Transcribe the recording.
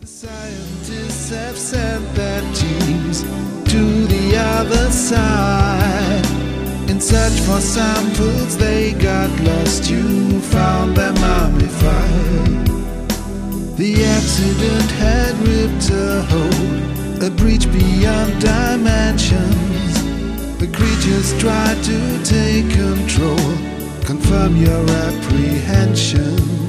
The scientists have sent their teams to the other side. In search for samples they got lost. You found them mummified. The accident had ripped a hole, a breach beyond dimensions. The creatures tried to take control. Confirm your apprehension.